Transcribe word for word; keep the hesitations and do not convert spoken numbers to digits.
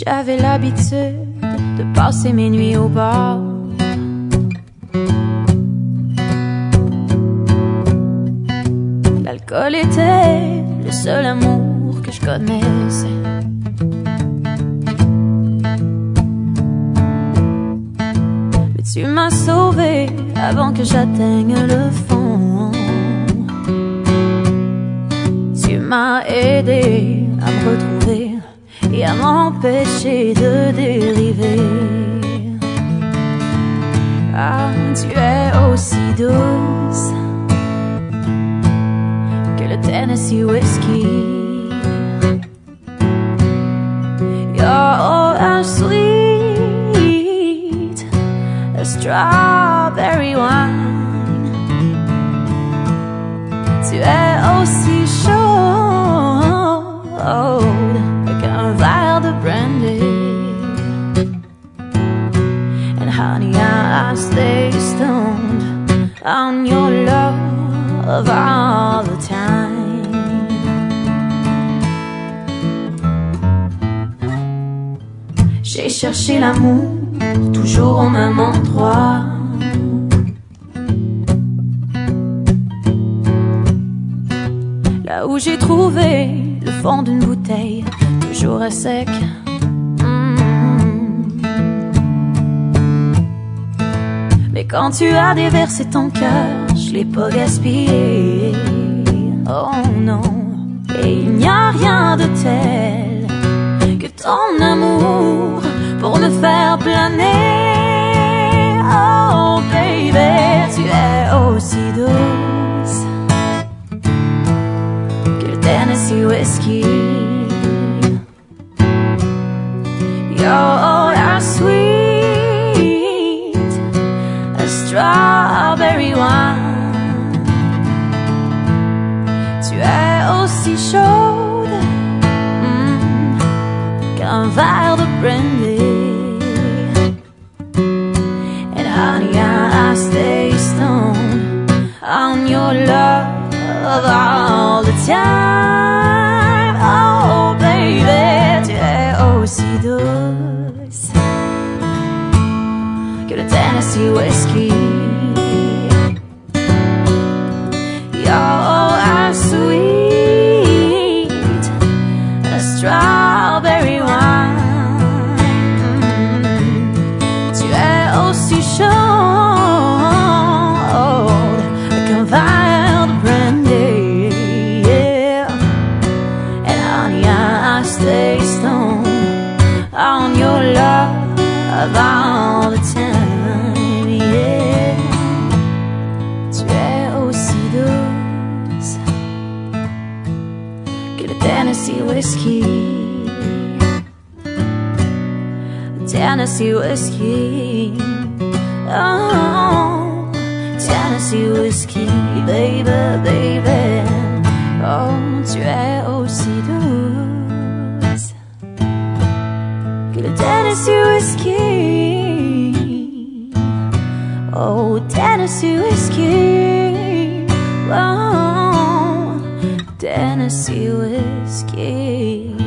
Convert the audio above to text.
J'avais l'habitude de passer mes nuits au bar. L'alcool était le seul amour que je connaissais. Mais tu m'as sauvé avant que j'atteigne le fond. Tu m'as aidé à me retrouver et à m'empêcher de dériver. Ah, tu es aussi douce que le Tennessee whiskey. You're as sweet as strawberry wine. Tu es aussi chaude qu'un verre de brandy. And honey, I stay stoned on your love all the time. J'ai cherché l'amour toujours au même endroit. Là où j'ai trouvé le fond d'une bouteille, toujours à sec. Mais quand tu as déversé ton cœur, je l'ai pas gaspillé. Oh non, et il n'y a rien de tel que ton amour pour me faire planer. Oh baby, tu es aussi douce que le Tennessee whiskey. You're as sweet as strawberry wine. Tu es aussi chaude mm, qu'un verre de brandy. And honey, I, I stay stoned on your love all the time. Oh baby, tu es aussi douce que le Tennessee whiskey. You're as sweet as strawberry wine. Tu es aussi chaude qu'un verre de brandy. Yeah. And honey, I, I stay stoned on your love all the time, yeah. Tu es aussi douce que le Tennessee whiskey. Tennessee whiskey. Oh, Tennessee whiskey, baby, baby. Oh, tu es aussi douce que le Tennessee whiskey. Oh, Tennessee whiskey. Oh, Tennessee whiskey.